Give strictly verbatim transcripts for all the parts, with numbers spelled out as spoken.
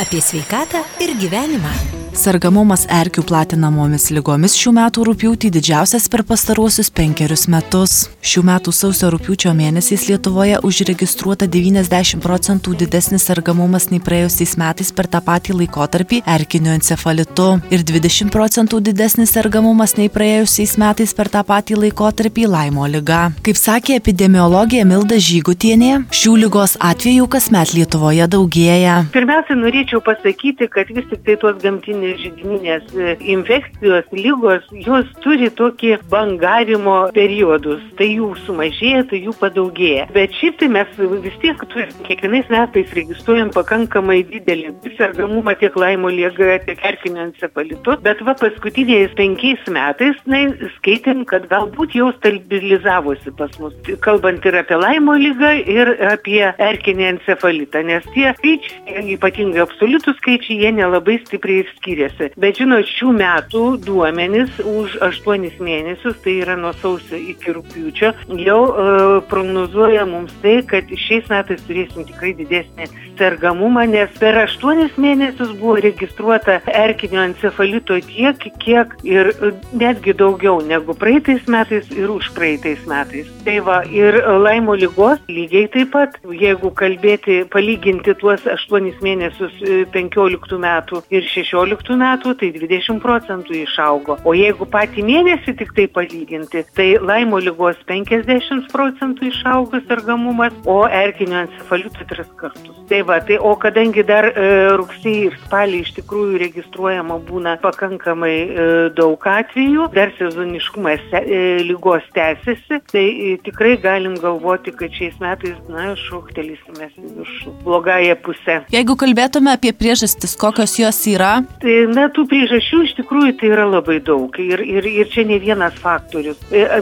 Apie sveikatą ir gyvenimą. Sergamumas erkių platinamomis ligomis šių metų rugpjūtį didžiausias per pastaruosius penkerius metus. Šių metų sausio rugpjūčio mėnesiais Lietuvoje užregistruota devyniasdešimt procentų didesnis sergamumas nei praėjusiais metais per tą patį laikotarpį erkiniu encefalitu ir dvidešimt procentų didesnis sergamumas nei praėjusiais metais per tą patį laikotarpį Laimo liga. Kaip sakė epidemiologė Milda Žygutienė, šių ligos atvejų kasmet Lietuvoje daugėja. Pirmiausia, norėčiau pasakyti, kad vis tik tai tuos gamtinius židinės infekcijos lygos, jos turi tokį bangavimo periodus. Tai jų sumažėja, tai jų padaugėja. Bet šiaip tai mes vis tiek turim, kiekvienais metais registruojam pakankamai didelį sergamumą tiek Laimo liga, tiek erkiniu encefalitu. Bet va paskutiniais penkiais metais, na, skaitėm, kad galbūt jau stabilizavosi pas mus. Kalbant ir apie Laimo ligą, ir apie erkinį encefalitą. Nes tie skaičiai, ypatingai absoliutų skaičiai, jie nelabai stipriai skiriasi. Bet žinot, šių metų duomenys už aštuonis mėnesius, tai yra nuo sausio iki rugpjūčio, jau e, prognozuoja mums tai, kad šiais metais turėsim tikrai didesnį sergamumą, nes per aštuonis mėnesius buvo registruota erkinio encefalito tiek, kiek ir netgi daugiau negu praeitais metais ir už praeitais metais. Tai va, ir Laimo ligos lygiai taip pat, jeigu kalbėti, palyginti tuos aštuonis mėnesius penkioliktų metų ir šešioliktų metų, tai dvidešimt procentų išaugo. O jeigu patį mėnesį tik tai palyginti, tai Laimo ligos penkiasdešimt procentų išaugo sergamumas, o erkinio encefalito tris kartus. Tai va, tai, o kadangi dar e, rugsėjį ir spalį iš tikrųjų registruojama būna pakankamai e, daug atvejų, dar sezoniškumas e, ligos tęsiasi, tai e, tikrai galim galvoti, kad šiais metais, na, šoktelėsimės iš blogąją pusę. Jeigu kalbėtume apie priežastis, kokios jos yra? Tai, na, tų priežasčių iš tikrųjų tai yra labai daug ir, ir, ir čia ne vienas faktorius.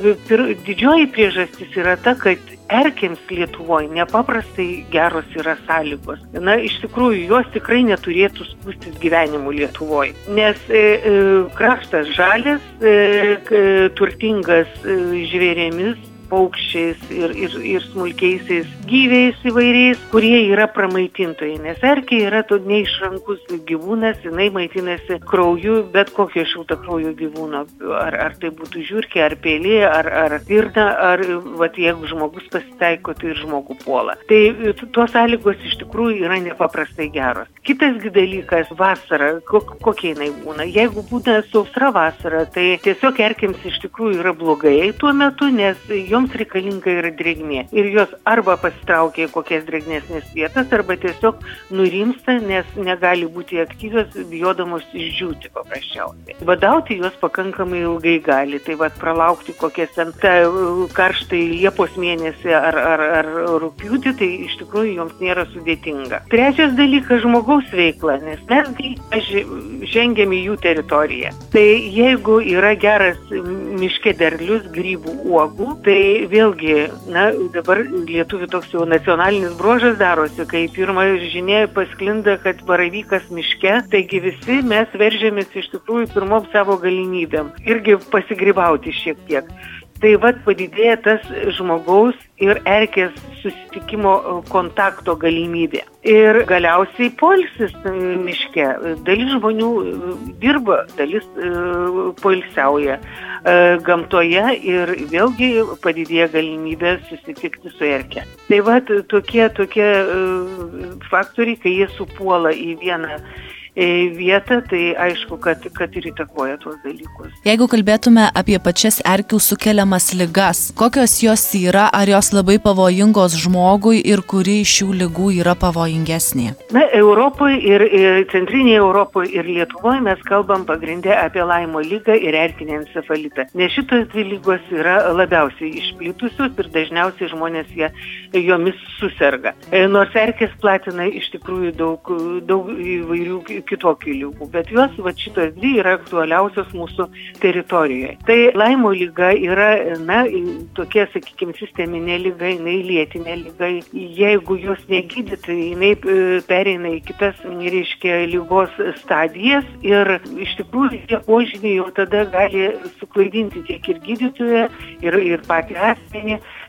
Didžioji priežastis yra ta, kad erkėms Lietuvoje nepaprastai geros yra sąlygos. Na, iš tikrųjų, jos tikrai neturėtų skųstis gyvenimu Lietuvoje, nes e, e, kraštas žalias, e, turtingas e, žvėrėmis, paukščiais ir, ir, ir smulkiaisiais gyviais įvairiais, kurie yra pramaitintojai, nes erkė yra to neišrankus gyvūnas, jinai maitinasi krauju, bet kokio šiltakraujo gyvūno, ar, ar tai būtų žiurkė, ar pelė, ar, ar stirna, ar vat, jeigu žmogus pasitaiko, tai ir žmogų puola. Tai tos sąlygos iš tikrųjų yra nepaprastai geros. Kitas dalykas, vasara, kokia jinai būna. Jeigu būna sausra vasara, tai tiesiog erkėms iš tikrųjų yra blogai tuo metu, nes joms reikalinga yra drėgmė. Ir jos arba pasitraukia į kokias drėgnesnės vietas, arba tiesiog nurimsta, nes negali būti aktyvios, bijodamos išdžiūti paprasčiausiai. Badauti jos pakankamai ilgai gali, tai vat pralaukti kokias ten karštai Liepos mėnesį ar, ar, ar rugpjūtį, tai iš tikrųjų joms nėra sudėtinga. Trečias dalykas - žmogaus veikla, nes mes žengiam į jų teritoriją. Tai jeigu yra geras miške derlius grybų uogų, tai vėlgi, na, dabar lietuvių toks jau nacionalinis bruožas darosi, kai pirmą žinia pasklinda, kad baravykas miške, taigi visi mes veržėmės iš tikrųjų pirmom savo galimybėm irgi pasigrybauti šiek tiek. Tai vat padidėja tas žmogaus ir erkės susitikimo kontakto galimybė. Ir galiausiai poilsis miške. Dalis žmonių dirba, dalis poilsiauja gamtoje ir vėlgi padidėja galimybė susitikti su erke. Tai vat tokie, tokie faktoriai, kai jie supuola į vieną vietą, tai aišku, kad, kad ir įtakoja tuos dalykus. Jeigu kalbėtume apie pačias erkių sukeliamas ligas, kokios jos yra, ar jos labai pavojingos žmogui ir kuri iš šių ligų yra pavojingesnė? Na, Europoje ir, ir centrinėje Europoje ir Lietuvoje mes kalbam pagrindę apie Laimo ligą ir erkinį encefalitą, nes šitos dvi lygos yra labiausiai išplitusios ir dažniausiai žmonės jie, jomis suserga. Nors erkės platina iš tikrųjų daug, daug įvairių kitokių lygų, bet jos va, šitos dvi yra aktualiausios mūsų teritorijoje. Tai Laimo liga yra, na, tokia, sakykime, sisteminė liga, jinai lėtinė liga. Jeigu jos negydyti, jinai pereina į kitas, reiškia, ligos stadijas ir iš tikrųjų tie požymiai jau tada gali suklaidinti tiek ir gydytoją, ir, ir patį asmenį,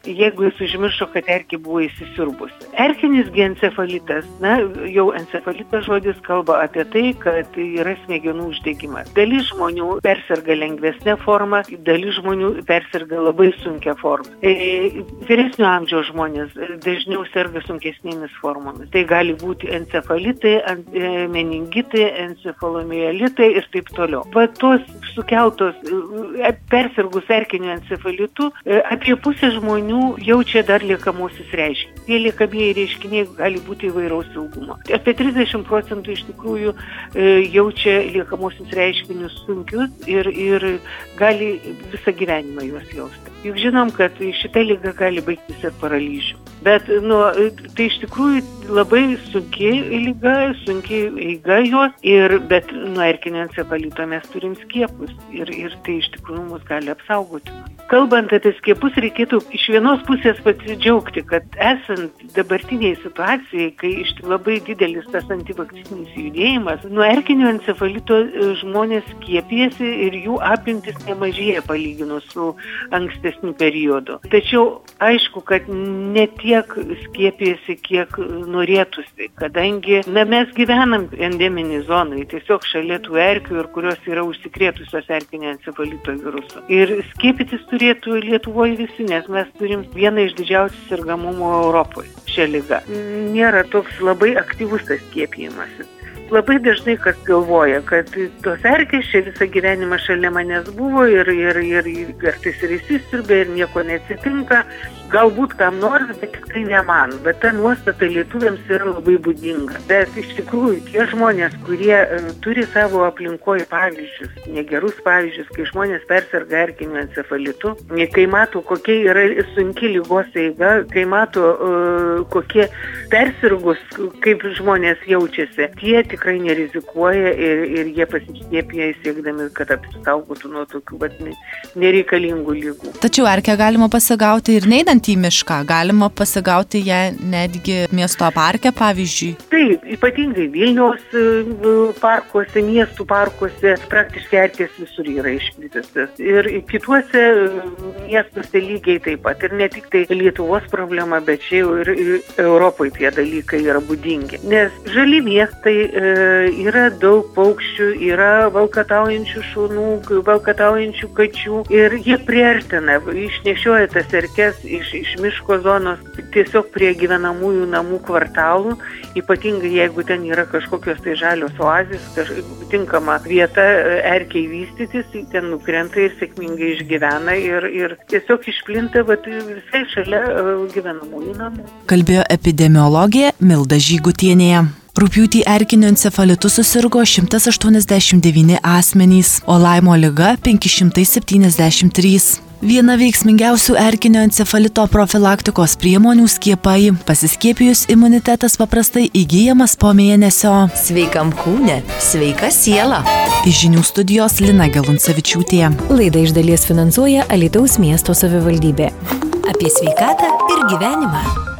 jeigu jis užmiršo, kad erkė buvo įsisiurbusi. Erkinis encefalitas, na, jau encefalitas žodis kalba apie tai, kad yra smegenų uždegimas. Dalis žmonių persirga lengvesnė forma, dalis žmonių persirga labai sunkia forma. E, vyresnio amžiaus žmonės dažniau serga sunkesnėmis formomis. Tai gali būti encefalitai, meningitai, encefalomielitai ir taip toliau. Va tos sukeltos, persirgus erkiniu encefalitu, apie pusę žmonių jaučia dar liekamosius reiškinius. Tie liekamieji reiškiniai gali būti įvairaus ilgumo. Apie trisdešimt procentų iš tikrųjų jaučia liekamosius reiškinius sunkius ir, ir gali visą gyvenimą juos jausti. Juk žinom, kad šita liga gali baigtis ir paralyžių. Bet nu, tai iš tikrųjų labai sunki liga, sunki eiga jos, ir, bet nuo erkinio encefalito mes turim skiepus ir, ir tai iš tikrųjų mus gali apsaugoti. Kalbant apie skiepus, reikėtų iš vienos pusės pasidžiaugti, kad esant dabartiniai situacijai, kai iš labai didelis tas antivakcininis judėjimas, nuo erkinio encefalito žmonės skiepėsi ir jų apimtis nemažėja palyginus su ankstesniu periodu. Tačiau aišku, kad ne tiek skiepėsi, kiek norėtųsi, kadangi na, mes gyvenam endeminį zonai, tiesiog šalia tų erkių, ir kurios yra užsikrėtusios erkinio encefalito virusu. Ir skiepytis turėtų Lietuvoje visi, nes mes turim vieną iš didžiausių sergamumo Europoje šią ligą. Nėra toks labai aktyvus tas skiepijimas. Labai dažnai kas galvoja, kad tos erkės čia visą gyvenimą šalia manęs buvo ir, ir, ir, ir kartais ir įsisiurbė ir nieko neatsitinka. Galbūt kam nors, bet tikrai ne man. Bet ta nuostata lietuviams yra labai būdinga. Bet iš tikrųjų tie žmonės, kurie uh, turi savo aplinkoje pavyzdžius, negerus pavyzdžius, kai žmonės persirga erkiniu encefalitu, kai mato, kokia yra sunki ligos eiga, kai mato, uh, kokie persirgus, kaip žmonės jaučiasi, tie tikrai nerizikuoja ir, ir jie pasiskiepija siekdami, kad apsisaugotų nuo tokių vat, nereikalingų ligų. Tačiau erkę galima pasigauti ir neidant į mišką, galima pasigauti ją netgi miesto parke, pavyzdžiui. Taip, ypatingai Vilniaus parkuose, miestų parkuose, praktiškai erkės visur yra išplitusios. Ir kituose miestuose lygiai taip pat. Ir ne tik tai Lietuvos problema, bet čia jau ir, ir Europoje tie dalykai yra būdingi. Nes žali miestai e, yra daug paukščių, yra valkataujančių šunų, valkataujančių kačių ir jie priartina, išnešioja tas erkes iš iš miško zonos tiesiog prie gyvenamųjų namų kvartalų, ypatingai jeigu ten yra kažkokios tai žalios oazės, tinkama vieta erkei vystytis, ten nukrenta ir sėkmingai išgyvena ir, ir tiesiog išplinta vat, visai šalia gyvenamųjų namų. Kalbėjo epidemiologė Milda Žygutienė. Rugpjūtį erkiniu encefalitu susirgo šimtas aštuoniasdešimt devyni asmenys, o Laimo liga penki šimtai septyniasdešimt trys. Viena veiksmingiausių erkinio encefalito profilaktikos priemonių skiepai. Pasiskiepijus imunitetas paprastai įgyjamas po mėnesio. Sveikam kūne, sveika siela. Iš žinių studijos Lina Geluncevičiūtė. Laidą iš dalies finansuoja Alytaus miesto savivaldybė. Apie sveikatą ir gyvenimą.